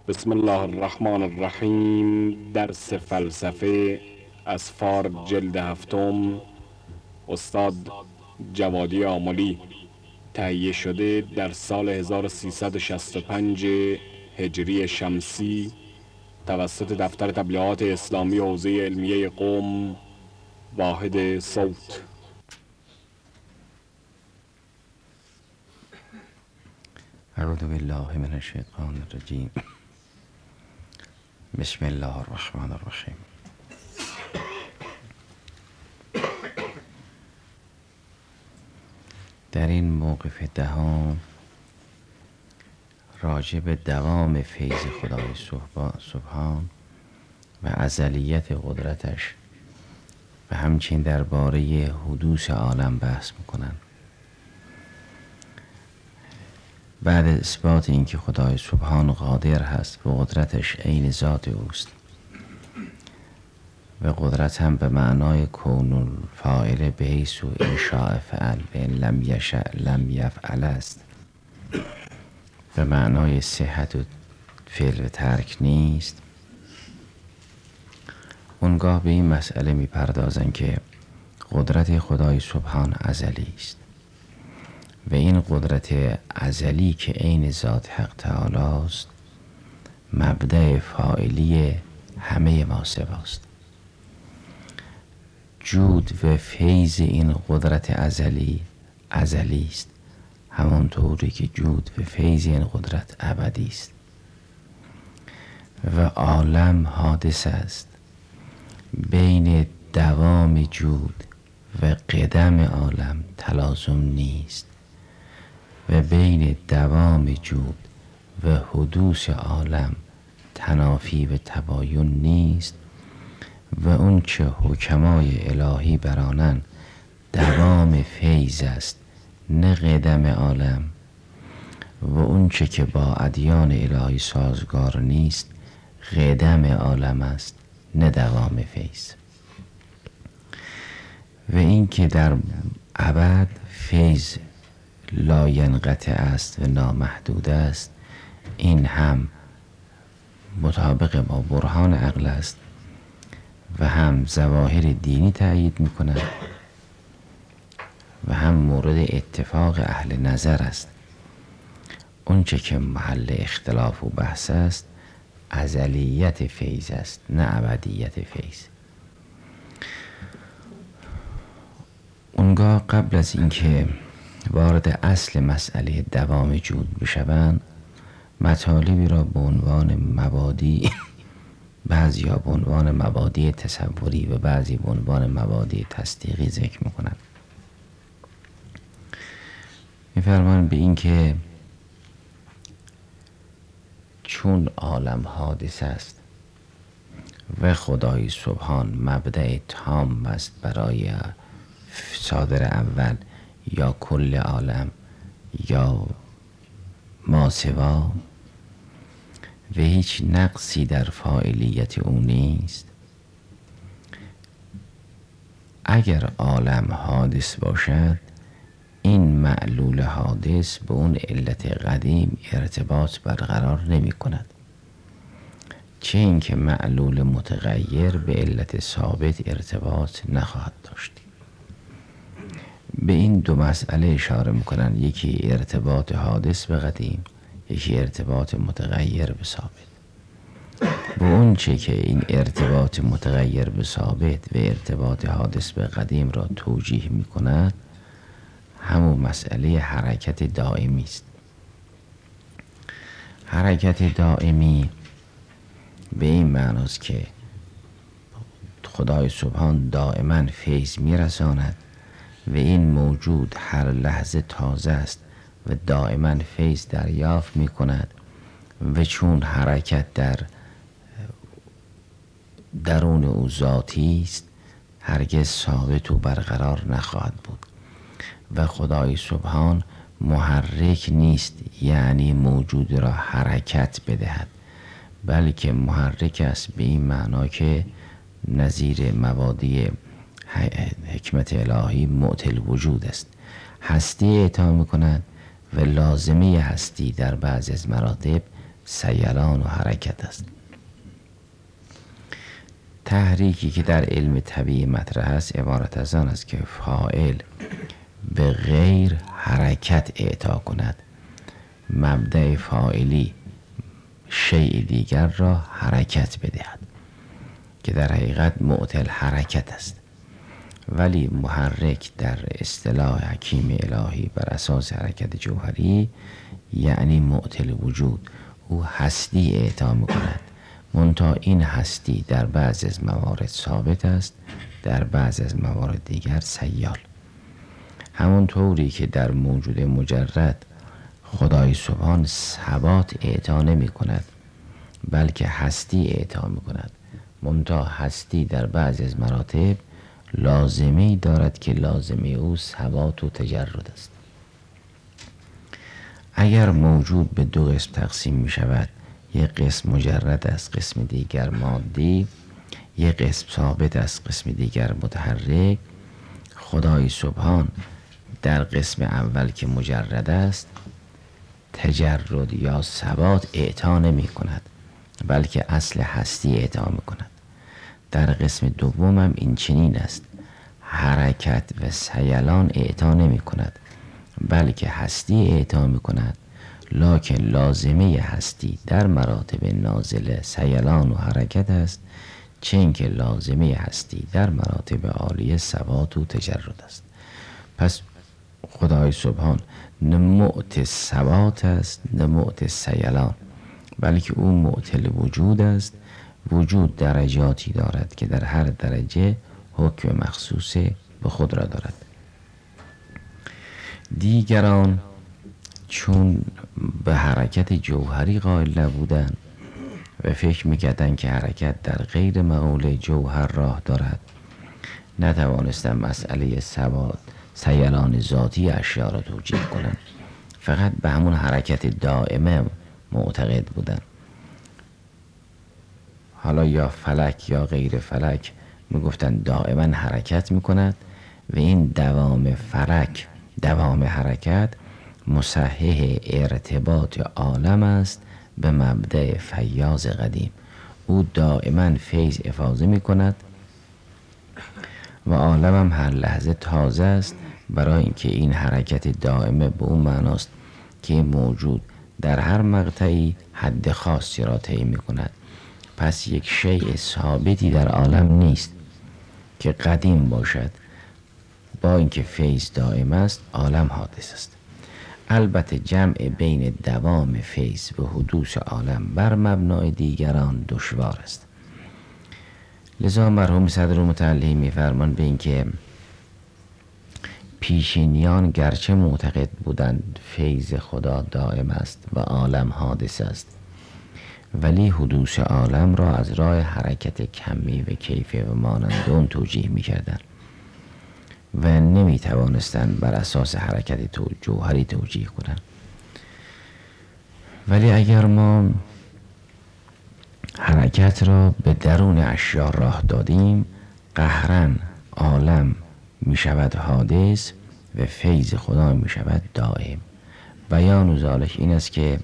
بسم الله الرحمن الرحیم. درس فلسفه از فار جلد هفتم، استاد جوادی آملی. تهیه شده در سال 1365 هجری شمسی توسط دفتر تبلیغات اسلامی حوزه علمیه قم، واحد صوت. اعوذ بالله من الشیطان الرجیم. بسم الله الرحمن الرحیم. در این موقف دهم راجع به دوام فیض خدای سبحان و ازلیت قدرتش و همچنین درباره حدوث عالم بحث میکنند. بعد اثبات اینکه خدای سبحان قادر هست و قدرتش عین ذات اوست و قدرت هم به معنای کون الفاعل به حیث ان شاء فعل و ان لم یشأ لم یفعل است، به معنای صحت و فعل و ترک نیست. اونگاه به این مسئله میپردازند که قدرت خدای سبحان ازلی است و این قدرت ازلی که عین ذات حق تعالی است مبدأ فاعلی همه ما سواست. جود و فیض این قدرت ازلی است، همانطوری که جود و فیض این قدرت ابدی است و عالم حادث است. بین دوام جود و قدم عالم تلازم نیست و بین دوام جود و حدوث عالم تنافی و تباین نیست و اون چه حکمای الهی برانن دوام فیض است نه قدم عالم، و اون چه که با ادیان الهی سازگار نیست قدم عالم است نه دوام فیض. و این که در ابد فیض لا ینقطع است و نامحدود است، این هم مطابق با برهان عقل است و هم ظواهر دینی تأیید می‌کند و هم مورد اتفاق اهل نظر است. اونچه که محل اختلاف و بحث است ازلیت فیض است نه ابدیت فیض. اونگاه قبل از اینکه وارد اصل مسئله دوام جود بشوند، مطالبی را به عنوان مبادی، بعضی ها به عنوان مبادی تصوری و بعضی به عنوان مبادی تصدیقی ذکر میکنند. میفرمایند به این که چون عالم حادث است و خدای سبحان مبدأ تام است برای صادر اول یا کل عالم یا ما سوا و هیچ نقصی در فاعلیت او نیست، اگر عالم حادث باشد این معلول حادث به اون علت قدیم ارتباط برقرار نمی کند، چه اینکه معلول متغیر به علت ثابت ارتباط نخواهد داشت. به این دو مسئله اشاره میکنن، یکی ارتباط حادث به قدیم، یکی ارتباط متغیر به ثابت. و اون چه که این ارتباط متغیر به ثابت و ارتباط حادث به قدیم را توجیه میکند همون مسئله حرکت دائمی است. حرکت دائمی به این معناست که خدای سبحان دائما فیض میرساند و این موجود هر لحظه تازه است و دائما فیض دریافت می کند و چون حرکت در درون او ذاتی است هرگز ثابت و برقرار نخواهد بود و خدای سبحان محرک نیست، یعنی موجود را حرکت بدهد، بلکه محرک است به این معنا که نظیر مبادی حکمت الهی معطل وجود است. هستی اعطا می کند و لازمه هستی در بعضی از مراتب سیلان و حرکت است. تحریکی که در علم طبیعی مطرح است عبارت از آن است که فاعل به غیر حرکت اعطا کند، مبدأ فاعلی شیء دیگر را حرکت بدهد که در حقیقت معطل حرکت است. ولی محرک در اصطلاح حکیم الهی بر اساس حرکت جوهری یعنی معطل وجود، او هستی اعطا می‌کند، منتها این هستی در بعض از موارد ثابت است، در بعض از موارد دیگر سیال. همون طوری که در موجود مجرد خدای سبحان ثبات اعطا نمی کند بلکه هستی اعطا می کند، منتها هستی در بعض از مراتب لازمی دارد که لازمی او ثبات و تجرد است. اگر موجود به دو قسم تقسیم می شود، یک قسم مجرد است، قسم دیگر مادی، یک قسم ثابت است، قسم دیگر متحرک، خدای سبحان در قسم اول که مجرد است تجرد یا ثبات اعطا نمی کند بلکه اصل هستی اعطا می کند. در قسم دوم هم این چنین است، حرکت و سیلان اعطا نمی کند بلکه هستی اعطا می کند، لکن لازمه هستی در مراتب نازله سیلان و حرکت است، چون که لازمه هستی در مراتب عالیه ثبات و تجرد است. پس خدای سبحان نه معطی ثبات است نه معطی سیلان، بلکه او معطل وجود است. وجود درجاتی دارد که در هر درجه حکم مخصوص به خود را دارد. دیگران چون به حرکت جوهری قائل نبودند و فکر میکردند که حرکت در غیر معقول جوهر راه دارد، نتوانستند مسئله ثبات سیلان ذاتی اشیا را توجیه کنند، فقط به همون حرکت دائمه معتقد بودند. حالا یا فلک یا غیر فلک میگفتند دائما حرکت میکند و این دوام فلک، دوام حرکت مصحح ارتباط عالم است به مبدأ فیاض قدیم. او دائما فیض افاضه میکند و عالم هم هر لحظه تازه است، برای اینکه این حرکت دائمه به اون معناست که موجود در هر مقطعی حد خاصی را طی میکند. پس یک شیء ثابتی در عالم نیست که قدیم باشد، با اینکه فیض دائم است عالم حادث است. البته جمع بین دوام فیض و حدوث عالم بر مبنای دیگران دشوار است. لذا مرحوم صدر متعلی می‌فرمان به اینکه پیشینیان گرچه معتقد بودند فیض خدا دائم است و عالم حادث است، ولی حدوث عالم را از راه حرکت کمی و کیفی و مانند اون توجیه می‌کردند و نمی‌توانستند بر اساس حرکت جوهری توجیه کنند. ولی اگر ما حرکت را به درون اشیا راه دادیم، قهرن عالم می شود حادث و فیض خدا می شود دائم. بیان ذالک این است که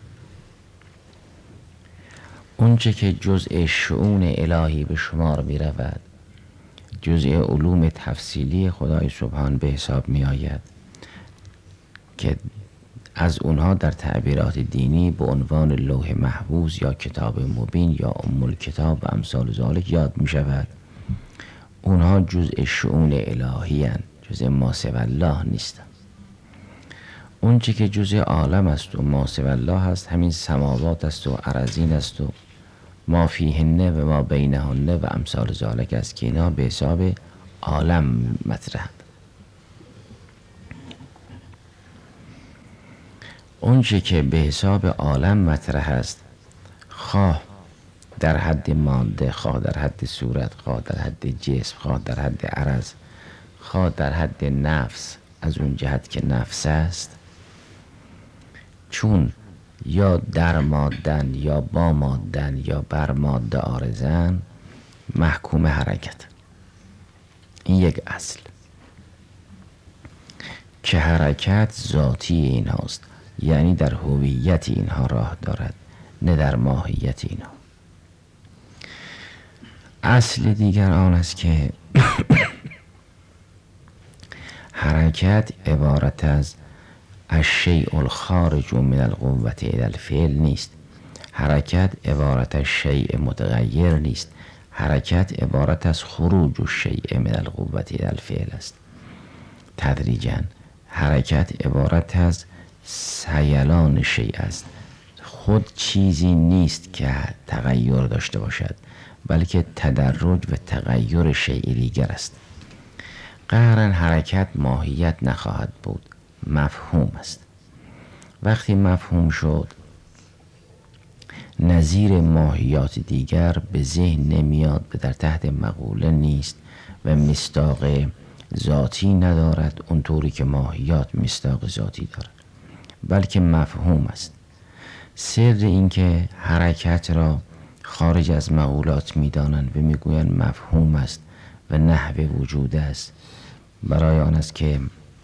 اونچه که جزء شؤون الهی به شمار می رود، جزء علوم تفصیلی خدای سبحان به حساب می آید که از اونها در تعبیرات دینی به عنوان لوح محفوظ یا کتاب مبین یا ام الکتاب و امثال ذالک یاد می شود. اونها جزء شؤون الهی هستند، جزء ما سوی الله نیستند. اون چی که جزء عالم است و ما سوی الله است همین سماوات است و ارضین است و ما فیهن و ما بینهن و امثال ذالک است که اینا به حساب عالم مطرحند. اون چی که به حساب عالم مطرح است، خواه در حد ماده، خواه در حد صورت، خواه در حد جسم، خواه در حد عرض، خواه در حد نفس، از اون جهت که نفس است، چون یا در مادن یا با مادن یا بر ماده عارضن، محکوم حرکت. این یک اصل که حرکت ذاتی این هاست، یعنی در هویت اینها راه دارد، نه در ماهیت اینا. اصل دیگر آن است که حرکت عبارت از الشیء الخارج من القوة الی الفعل نیست. حرکت عبارت از شیء متغیر نیست. حرکت عبارت از خروج الشیء من القوة الی الفعل است. تدریجاً حرکت عبارت از سیلان شیء است. خود چیزی نیست که تغییر داشته باشد، بلکه تدرج و تغییر شیء دیگر است. قهراً حرکت ماهیت نخواهد بود، مفهوم است. وقتی مفهوم شد، نظیر ماهیات دیگر به ذهن نمیاد و در تحت مقوله نیست و مصداق ذاتی ندارد اونطوری که ماهیات مصداق ذاتی دارد، بلکه مفهوم است. سر این که حرکت را خارج از مقولات میدانند و میگویند مفهوم است و نحو وجود است، برای آن است که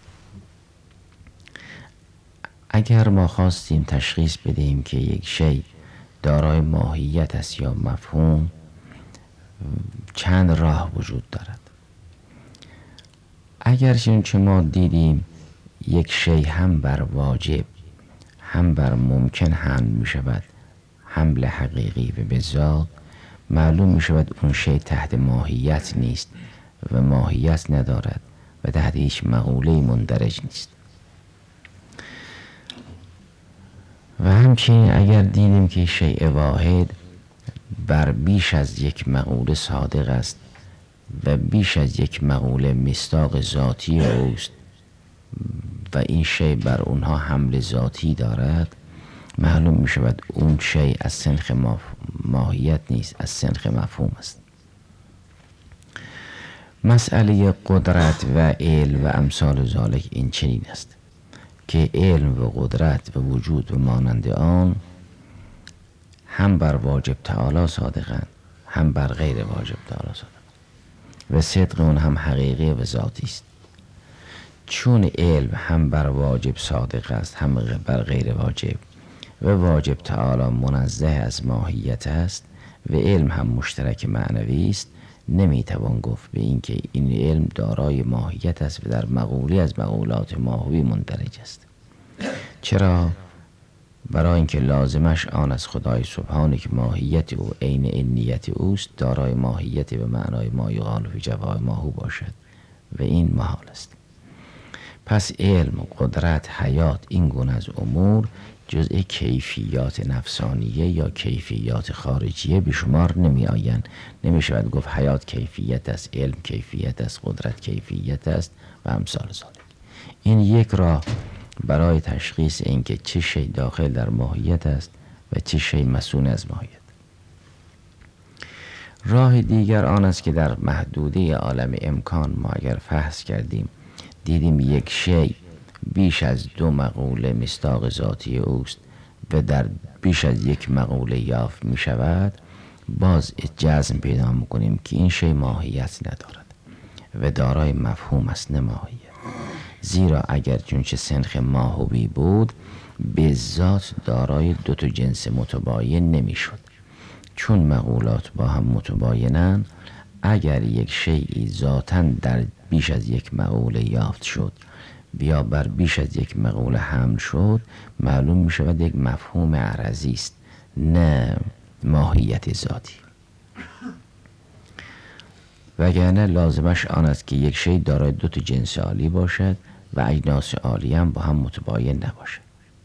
اگر ما خواستیم تشخیص بدهیم که یک شی دارای ماهیت است یا مفهوم، چند راه وجود دارد. اگر چه ما دیدیم یک شی هم بر واجب هم بر ممکن حمل می شود، حمل حقیقی و به ذات، معلوم می شود اون شی تحت ماهیت نیست و ماهیت ندارد و تحت هیچ مقوله مندرج نیست. و همچنین اگر دیدیم که شیء واحد بر بیش از یک مقوله صادق است و بیش از یک مقوله مصداق ذاتی اوست و این شیء بر اونها حمل ذاتی دارد، معلوم می شود اون شیء از سنخ ماهیت نیست، از سنخ مفهوم است. مسئله قدرت و علم و امثال ذالک این چنین است که علم و قدرت و وجود و مانند آن هم بر واجب تعالی صادقند، هم بر غیر واجب تعالی صادقند و صدق اون هم حقیقی و ذاتی است. چون علم هم بر واجب صادق است هم بر غیر واجب و واجب تعالی منزه از ماهیت است و علم هم مشترک معنوی است، نمیتوان گفت به این که این علم دارای ماهیت است و در مقولی از مقولات ماهوی مندرج است. چرا؟ برای اینکه لازمش آن از خدای سبحانه که ماهیت او عین عینیت اوست، دارای ماهیت به معنای ما یقال فی جواب ماهو باشد و این محال است. پس علم، قدرت، حیات، این گونه از امور جزء کیفیات نفسانیه یا کیفیات خارجیه به شمار نمی آیند. نمی شود گفت حیات کیفیت است، علم کیفیت است، قدرت کیفیت است و امثال ذالک. این یک راه برای تشخیص اینکه چه شی داخل در ماهیت است و چه شی مسئول از ماهیت. راه دیگر آن است که در محدوده عالم امکان ما اگر فحص کردیم دیدیم یک شی بیش از دو مقوله مصداق ذاتی اوست و در بیش از یک مقوله یافت می شود، باز جزم پیدا می کنیم که این شی ماهیت ندارد و دارای مفهوم است، نه ماهیت. زیرا اگر چونچه سنخ ماهوی بود به ذات دارای دو تا جنس متباین نمی شد. چون مقولات با هم متباینن، اگر یک شیئی ذاتاً در بیش از یک مقوله یافت شد بیا بر بیش از یک مقوله حمل شد، معلوم می شود یک مفهوم عرضی است، نه ماهیت ذاتی. وگرنه لازمش آن است که یک شی دارای دو تا جنس عالی باشد و اجناس عالی هم با هم متباین نباشد.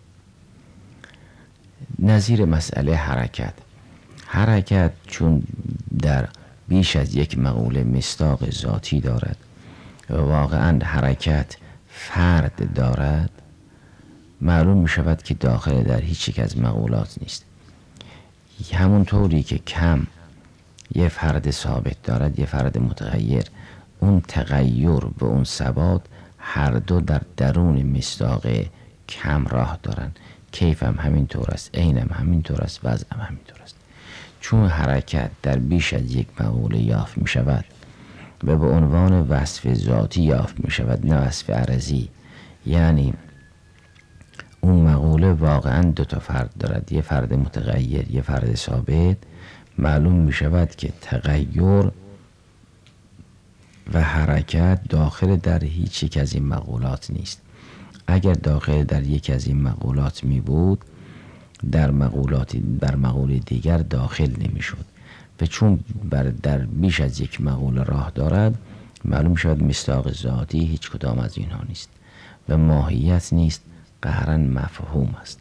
نظیر مسئله حرکت چون در بیش از یک مقوله مصداق ذاتی دارد و واقعا حرکت فرد دارد، معلوم می شود که داخل در هیچ یک از مقولات نیست. همون طوری که کم یه فرد ثابت دارد یه فرد متغیر، اون تغییر و اون ثبات هر دو در درون مصداق کم راه دارن. کیف هم همین طور است، عین هم همین طور است، وضع هم همین طور است. چون حرکت در بیش از یک مقوله یافت می شود و به عنوان وصف ذاتی یافت می شود، نه وصف عرضی، یعنی اون مقوله مقوله واقعا دو تا فرد دارد، یه فرد متغیر یه فرد ثابت، معلوم می شود که تغییر و حرکت داخل در هیچ یک از این مقولات نیست. اگر داخل در یک از این مقولات می بود در مقوله دیگر داخل نمی شد و چون در بیش از یک مقوله راه دارد معلوم شود مصداق ذاتی هیچ کدام از اینها نیست و ماهیت نیست، قهرا مفهوم است.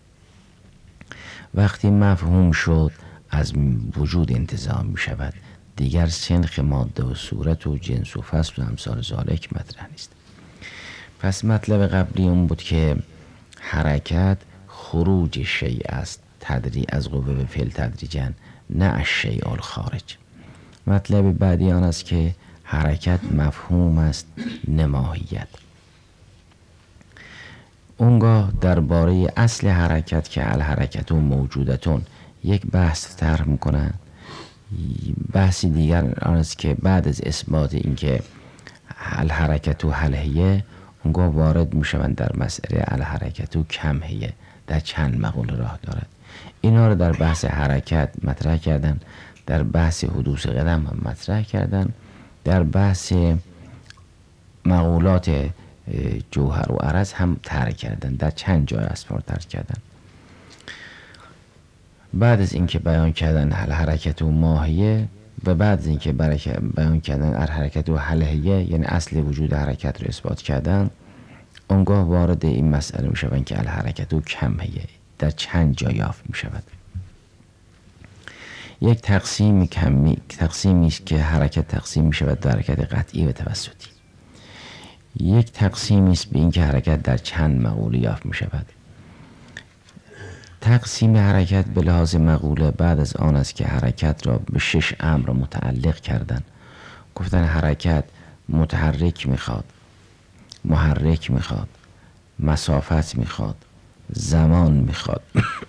وقتی مفهوم شد از وجود انتزاع می شود، دیگر سنخ ماده و صورت و جنس و فصل و امثال ذالک مطرح نیست. پس مطلب قبلی اون بود که حرکت خروج شیء است، از قوه به فعل تدریجاً، نه از شیء الخارج. مطلب بعدی آن است که حرکت مفهوم است نه ماهیت. اونگاه درباره اصل حرکت که الحرکت و موجودتون یک بحث طرح میکنن. بحثی دیگر آن است که بعد از اثبات اینکه الحرکت و هلهیه، اونگاه وارد میشوند در مسئله الحرکت و کمهیه، در چند مقوله راه دارد. اینها رو در بحث حرکت مطرح کردن، در بحث حدوث قدم هم مطرح کردن، در بحث مقولات جوهر و عرض هم طرح کردن، در چند جای اسفار طرح کردن. بعد از اینکه بیان کردن الحرکت و ماهیه و بعد از اینکه بیان کردن الحرکت و هلهیه، یعنی اصل وجود حرکت رو اثبات کردن، اونگاه وارد این مسئله می شوند که الحرکت و کمهیه در چند جا یافت می شود. یک تقسیمی است که حرکت تقسیم می شود در حرکت قطعی و توسطی. یک تقسیمی است به این که حرکت در چند مقوله یافت می شود. تقسیم حرکت به لحاظ مقوله بعد از آن است که حرکت را به 6 امر متعلق کردن. گفتن حرکت متحرک میخواد، محرک میخواد، مسافت میخواد، زمان میخواد،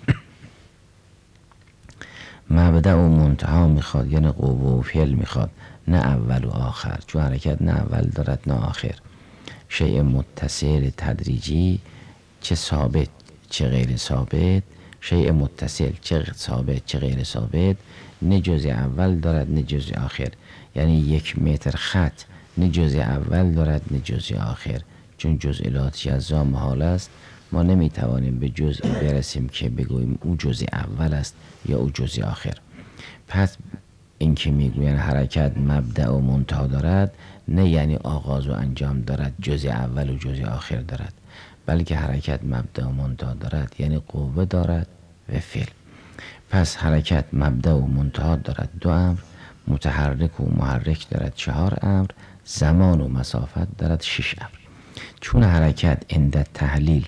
مبدأ و منتها میخواد، یعنی قوه و فعل میخواد، نه اول و آخر، چون حرکت نه اول دارد نه آخر. شیء متصل تدریجی، چه ثابت چه غیر ثابت، شیء متصل چه ثابت چه غیر ثابت، نه جزء اول دارد نه جزء آخر، یعنی 1 متر خط نه جزء اول دارد نه جزء آخر. چون جزء لاتی از محال است، ما نمیتوانیم به جزء برسیم که بگوییم او جزء اول است یا او جزء آخر. پس این که میگویند حرکت مبدأ و منتها دارد، نه یعنی آغاز و انجام دارد، جزء اول و جزء آخر دارد، بلکه حرکت مبدأ و منتها دارد، یعنی قوه دارد و فعل. پس حرکت مبدأ و منتها دارد 2 امر، متحرک و محرک دارد 4 امر، زمان و مسافت دارد 6 امر. چون حرکت عند تحلیل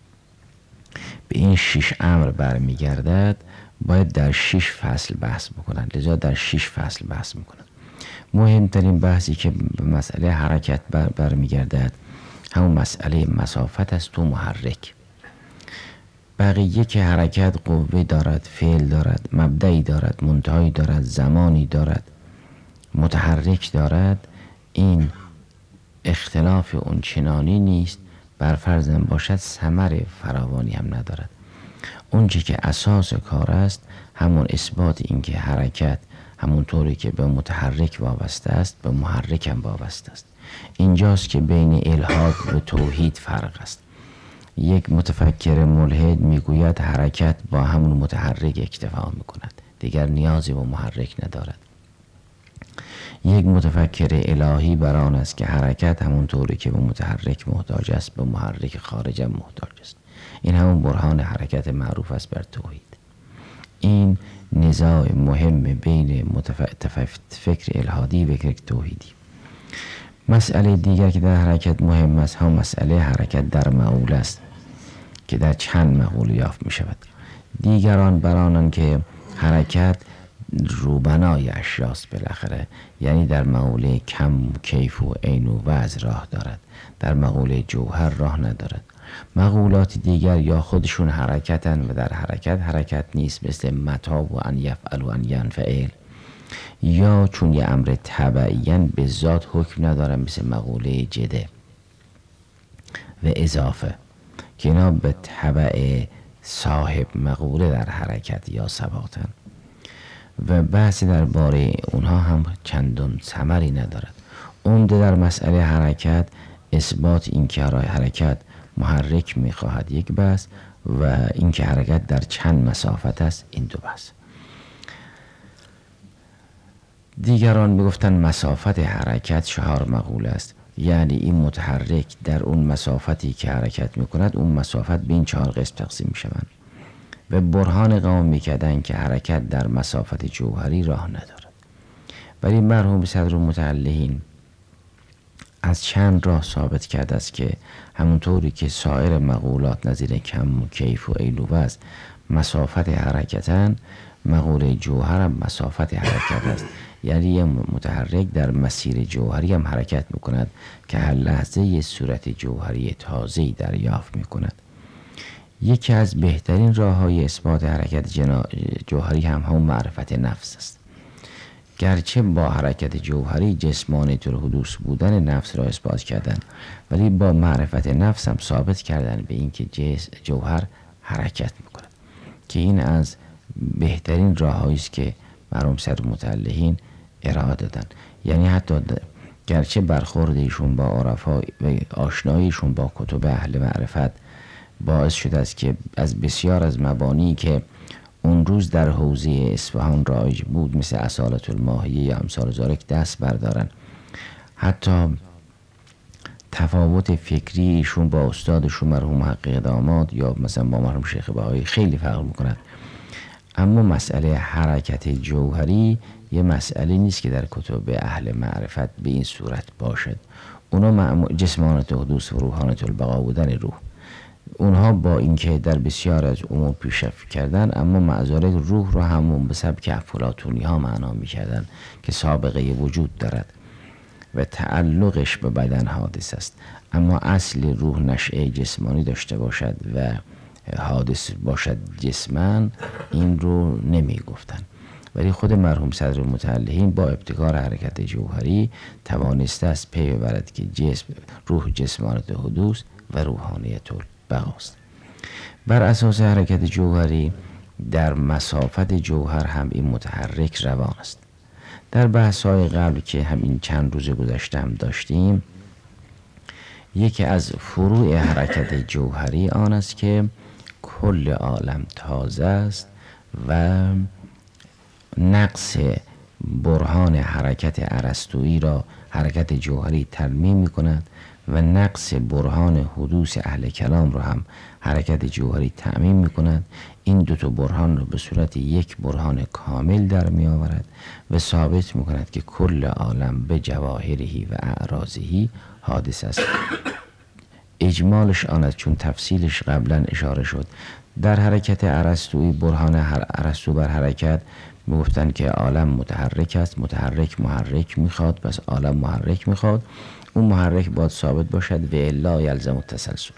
به این 6 امر برمیگردد، باید در 6 فصل بحث بکنند، لذا در 6 فصل بحث میکنند. مهمترین بحثی که به مسئله حرکت برمیگردد همون مسئله مسافت است و محرک. بقیه که حرکت قوه دارد، فعل دارد، مبدئی دارد، منتهایی دارد، زمانی دارد، متحرک دارد، این اختلاف اون چنانی نیست، بر فرض باشد ثمر فراوانی هم ندارد. اون چی که اساس کار است همون اثبات این که حرکت همونطوری که به متحرک وابسته است به محرک هم وابسته است. اینجاست که بین الحاد و توحید فرق است. یک متفکر ملحد میگوید حرکت با همون متحرک اکتفا میکند، دیگر نیازی به محرک ندارد. یک متفکر الهی بر آن است که حرکت همونطوری که به متحرک محتاج است به محرک خارج هم محتاج است. این همون برهان حرکت معروف است بر توحید. این نزاع مهم بین فکر الهادی و فکر توحیدی. مسئله دیگر که در حرکت مهم است هم مسئله حرکت در مقوله است که در چند مقوله یافت می شود. دیگران برانند که حرکت روبنای اشیاست بالاخره، یعنی در مقوله کم، کیف و عین و وضع راه دارد، در مقوله جوهر راه ندارد. مقولات دیگر یا خودشون حرکتن و در حرکت نیست، مثل متا و ان یفعل و ان ینفعل، یا چون یه امر تبعیاً به ذات حکم ندارن، مثل مقوله جده و اضافه که اینا به تبع صاحب مقوله در حرکت یا ثباتن و بحثی درباره اونها هم چندان ثمری ندارد. عمده در مسئله حرکت اثبات این که حرکت محرک میخواهد یک بحث و اینکه حرکت در چند مسافت است این دو بحث. دیگران میگفتن مسافت حرکت 4 مقوله است، یعنی این متحرک در اون مسافتی که حرکت میکند اون مسافت به این 4 قسم تقسیم میشوند و برهان قوم میکردن که حرکت در مسافت جوهری راه ندارد. ولی مرحوم صدرالمتعلقین از چند راه ثابت کرده است که همونطوری که سایر مقولات نظیر کم و کیف و ایلوبه است مسافت حرکتن، مقوله جوهر هم مسافت حرکت است، یعنی یه متحرک در مسیر جوهری هم حرکت میکند که هر لحظه یه صورت جوهری تازه‌ای دریافت میکند. یکی از بهترین راه‌های اثبات حرکت جوهری هم همون معرفت نفس است. گرچه با حرکت جوهری جسمانیة الحدوث بودن نفس را اثبات کردن، ولی با معرفت نفس هم ثابت کردن به اینکه جوهر حرکت میکند که این از بهترین راه‌هایی است که مرحوم صدرالمتعلقین ارائه دادن. یعنی حتی گرچه برخورد ایشون با عرفا و آشناییشون با کتب اهل معرفت باعث شده است که از بسیار از مبانی که اون روز در حوزه اصفهان رایج بود مثل اصالة الماهیه یا امثال ذالک دست بردارن، حتی تفاوت فکری ایشون با استادشون مرحوم محقق داماد یا مثلا با مرحوم شیخ بهایی خیلی فرق میکنند. اما مسئله حرکت جوهری یه مسئله نیست که در کتب اهل معرفت به این صورت باشد. اونا جسمانیة الحدوث و روحانیة البقا بودن روح، اونها با اینکه در بسیار از امور پیشرفت کردن اما معذالک روح رو همون به سبک افلاطونی ها معنا میکردن که سابقه وجود دارد و تعلقش به بدن حادث است، اما اصل روح نشأه جسمانی داشته باشد و حادث باشد جسمن این رو نمی گفتن. ولی خود مرحوم صدرالمتعلقین با ابتکار حرکت جوهری توانسته است پی ببرد که روح جسمانیة الحدوث و روحانیة البقاست. بر اساس حرکت جوهری در مسافت جوهر هم این متحرک روان است. در بحث‌های قبل که همین چند روز گذشته هم داشتیم، یکی از فروع حرکت جوهری آن است که کل عالم تازه است و نقص برهان حرکت ارسطویی را حرکت جوهری ترمیم می کند و نقص برهان حدوث اهل کلام را هم حرکت جوهری تأمین می کند. این دو تا برهان را به صورت یک برهان کامل در می آورد و ثابت می کند که کل عالم به جواهرهی و اعراضهی حادث است. اجمالش آن است، چون تفصیلش قبلا اشاره شد. در حرکت ارسطویی برهان ارسطو بر حرکت میگفتن که عالم متحرک است، متحرک محرک میخواد، پس عالم محرک میخواد، اون محرک باید ثابت باشد و الا یلزم التسلسل.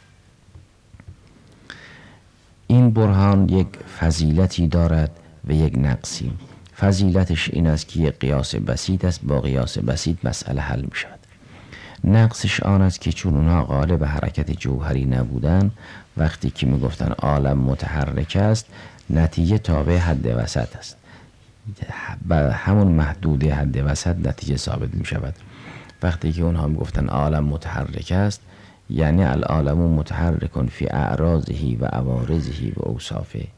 این برهان یک فضیلتی دارد و یک نقصی. فضیلتش این است که یک قیاس بسیط است، با قیاس بسیط مسئله حل میشود. نقصش آن است که چون اونها غالب حرکت جوهری نبودن، وقتی که میگفتن عالم متحرک است نتیجه تابع حد وسط است، با همون محدود حد وسط نتیجه ثابت می شود. وقتی که اونها میگفتن عالم متحرک است یعنی العالم متحرک فی اعراضه و عوارضه و اوصافه.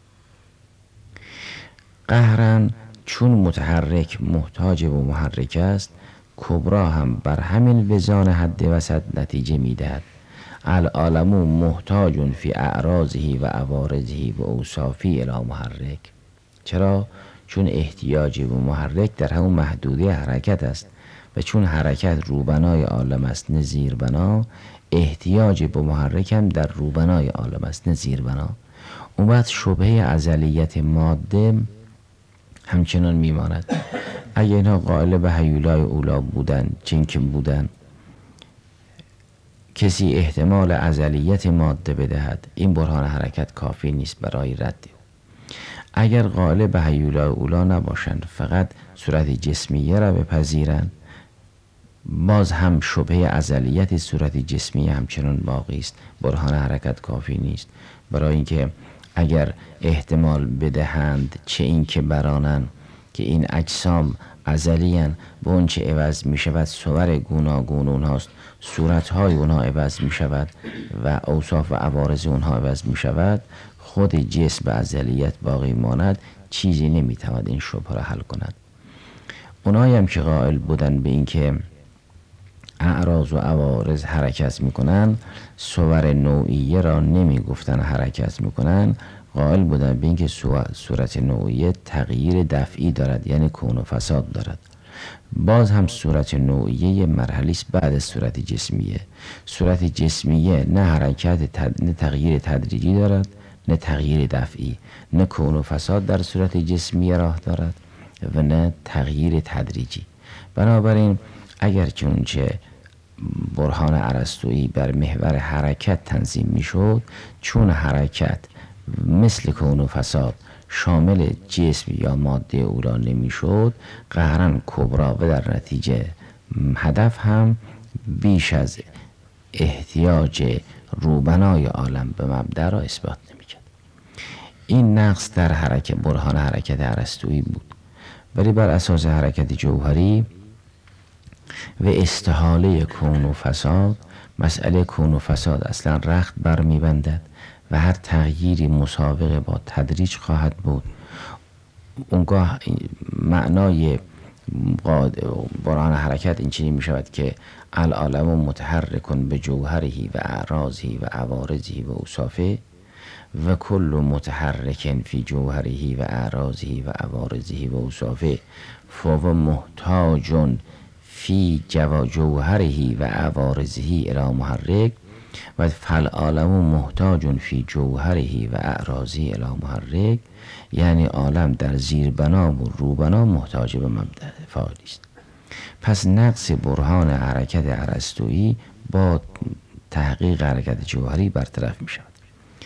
قهرن چون متحرک محتاج و محرک است، کبرا هم بر همین وزان حد وسط نتیجه میدهد. العالم محتاج فی اعراضه و عوارضه و اوصافی الی محرک. چرا؟ چون احتیاج و محرک در همون محدوده حرکت است و چون حرکت روبنای عالم است نه زیربنا، احتیاج به محرک هم در روبنای عالم است نه زیربنا. اون وقت شبهه ازلیت ماده همچنان میماند. اگه اینها قائل به هیولای اولا بودن، چون که بودن کسی احتمال ازلیت ماده بدهد، این برهان حرکت کافی نیست برای رد. اگر قائل به هیولای اولا نباشند، فقط صورت جسمیه را بپذیرند، باز هم شبهه ازلیت صورت جسمی همچنان باقی است. برهان حرکت کافی نیست، برای اینکه اگر احتمال بدهند چه این که برانند که این اجسام ازلی هستند، به اون چه عوض می شود صور گوناگون اونهاست، صورتهای اونها عوض می شود و اوصاف و عوارض اونها عوض می شود، خود جسم به ازلیت باقی ماند، چیزی نمی تواند این شبهه را حل کند. اونایی هم که قائل بودن به این که اعراض و عوارض حرکت میکنن، صور نوعیه را نمی گفتن حرکت میکنن، قائل بودن به این که صورت نوعیه تغییر دفعی دارد، یعنی کون و فساد دارد. باز هم صورت نوعیه یه مرحله است بعد از صورت جسمیه. صورت جسمیه نه حرکت نه تغییر تدریجی دارد، نه تغییر دفعی، نه کون و فساد در صورت جسمیه راه دارد و نه تغییر تدریجی. بنابراین اگر که اونچه برهان ارسطویی بر محور حرکت تنظیم میشد، چون حرکت مثل کون و فساد شامل جسم یا ماده اولا نمیشد، قهرن کبرا و در نتیجه هدف هم بیش از احتیاج روبنای عالم به مبدأ را اثبات نمیکرد. این نقص در برهان حرکت ارسطویی بود، ولی بر اساس حرکت جوهری و استحاله کون و فساد، مسئله کون و فساد اصلا رخت بر میبندد و هر تغییری مسابقه با تدریج خواهد بود. اونگاه معنای برهان حرکت این چنین می شود که العالم متحرکن به جوهره و اعراضه و عوارضه و اوصافه و کل متحرکن فی جوهره و اعراضه و عوارضه و اوصافه فهو محتاج فی جوهره و عوارضه الی محرک و فالعالم محتاج فی جوهره و اعراضه الی محرک، یعنی عالم در زیر بنا و روبنا محتاج به مبدأ فاعلی است. پس نقص برهان حرکت ارسطویی با تحقیق حرکت جوهری برطرف می شود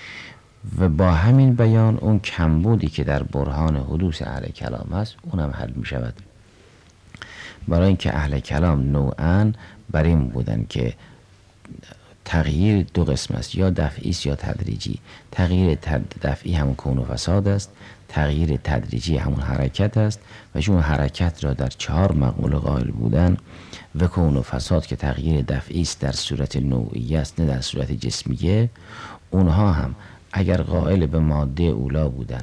و با همین بیان اون کمبودی که در برهان حدوث اهل کلام است اونم حل می شود. برای اینکه اهل کلام نوعاً بر این بودن که تغییر دو قسم است، یا دفعی است یا تدریجی. تغییر دفعی همون کون و فساد است، تغییر تدریجی همون حرکت است و چون حرکت را در 4 مقوله قائل بودن و کون و فساد که تغییر دفعی است در صورت نوعیه است نه در صورت جسمیه، اونها هم اگر قائل به ماده اولا بودن،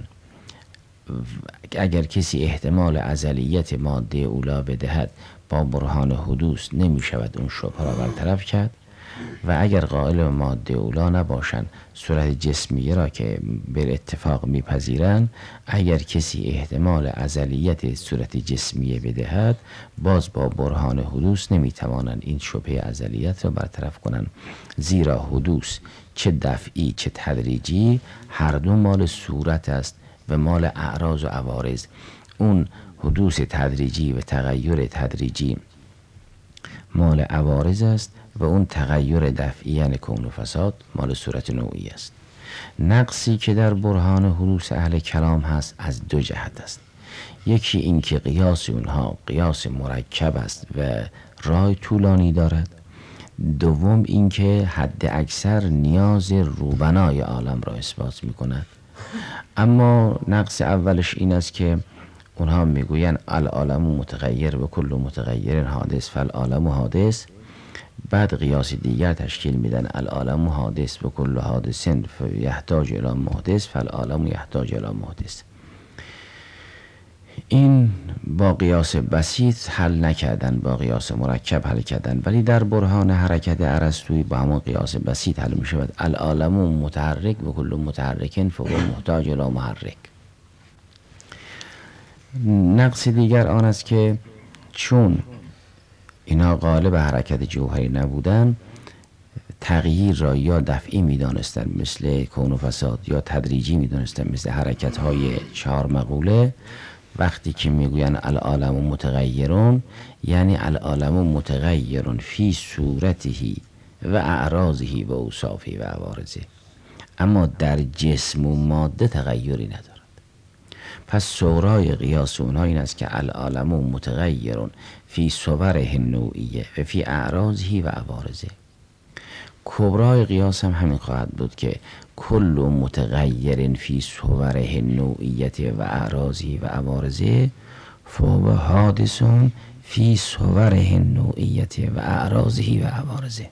اگر کسی احتمال ازلیت ماده اولا بدهد با برهان حدوث نمی شود اون شبهه را برطرف کرد، و اگر قائل به ماده اولا نباشند صورت جسمیه را که بر اتفاق میپذیرند، اگر کسی احتمال ازلیت صورت جسمیه بدهد باز با برهان حدوث نمیتوانند این شبهه ازلیت را برطرف کنند، زیرا حدوث چه دفعی چه تدریجی هر دو مال صورت است و مال اعراض و عوارض. اون حدوث تدریجی و تغییر تدریجی مال عوارض است و اون تغییر دفعی یعنی کون و فساد مال صورت نوعی است. نقصی که در برهان حدوث اهل کلام هست از 2 جهت است. یکی این که قیاس اونها قیاس مرکب است و راه طولانی دارد. دوم این که حد اکثر نیاز روبنای عالم را اثبات می کند. اما نقص اولش این است که اونها میگوین العالم متغیر و کل متغیر حادث فالعالم حادث، بعد قیاس دیگر تشکیل میدن العالم حادث و کل حادث یحتاج الی محدث فالعالم یحتاج الی محدث. این با قیاس بسیط حل نکردن، با قیاس مرکب حل کردن، ولی در برهان حرکت ارسطویی با همون قیاس بسیط حل می شود. العالم متحرک و کل متحرکن فهو محتاج الی محرک. نقص دیگر آن است که چون اینا غالب حرکت جوهری نبودن، تغییر را یا دفعی می دانستن مثل کون و فساد یا تدریجی می دانستن مثل حرکت های 4 مقوله. وقتی که میگوین العالم متغیرون یعنی العالم متغیرون فی صورته و اعراضه و اوصافه و عوارضه، اما در جسم و ماده تغییری ندارد. پس صغرای قیاس اونها این است که العالم متغیر فی صوره النوعیه و فی اعراضه و عوارضه. کبرای قیاس هم همین خواهد بود که کل متغیر فی صوره النوعیه و اعراضه و عوارضه فهو حادث فی صوره النوعیه و اعراضه و عوارضه.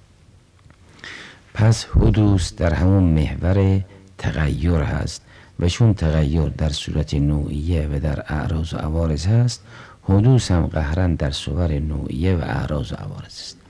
پس حدوث در همون محور تغییر هست و چون تغییر در صورت نوعیه و در اعراض و عوارض هست، حدوث هم قهرن در صور نوعیه و اعراض و عوارض است.